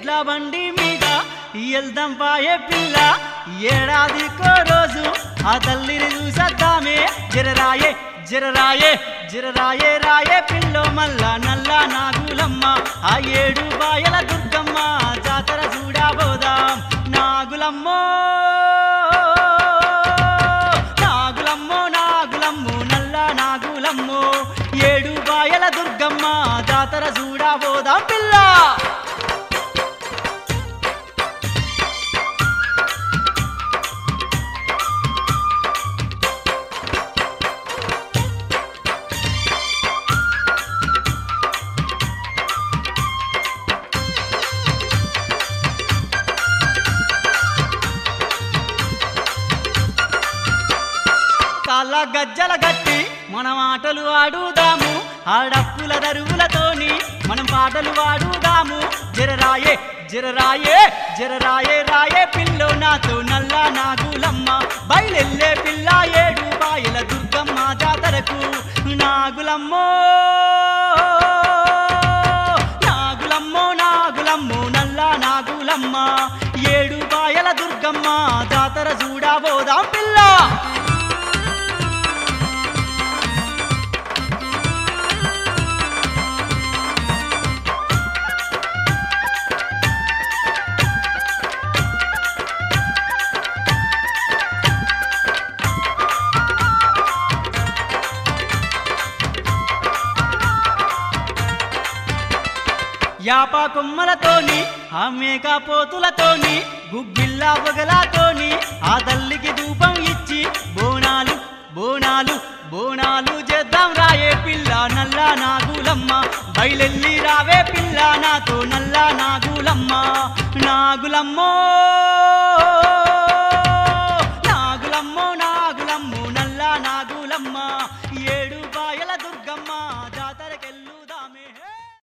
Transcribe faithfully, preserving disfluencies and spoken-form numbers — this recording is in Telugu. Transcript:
ఎడ్ల బండి మీద ఎల్దాం పాయే పిల్ల ఏడాదికో రోజు ఆ తల్లిని చూసద్దామే జరరాయే జరరాయే జరరాయే రాయే పిల్లో మల్ల నల్ల నాగులమ్మ ఆ ఏడు బాయల దుర్గమ్మ జాతర చూడబోదాం నాగులమ్మో నాగులమ్మో నాగులమ్మో నల్ల నాగులమ్మో ఏడు బాయల దుర్గమ్మ జాతర చూడబోదాం పిల్ల కాళ్ళ గజ్జల గట్టి మనం ఆటలు ఆడుదాము ఆడప్పుల దరువులతోని మనం పాటలు ఆడుదాము జరరాయే జరరాయే జరరాయే రాయే పిల్లో నాతో నల్ల నాగులమ్మ బయలెల్లే పిల్ల ఏడు బాయల దుర్గమ్మ జాతరకు నాగులమ్మో నాగులమ్మో నాగులమ్మో నల్ల నాగులమ్మ ఏడు బాయల దుర్గమ్మ జాతర చూడబోదాం పిల్ల యాప కొమ్మలతోని ఆ మేకపోతులతోని గుగ్గిళ్ళ పొగలతోని ఆ తల్లికి ధూపం ఇచ్చి బోనాలు బోనాలు బోనాలు చేద్దాం రాయే పిల్ల నల్ల నాగులమ్మ బయలెల్లి రావే పిల్ల నాతో నల్ల నాగులమ్మ నాగులమ్మో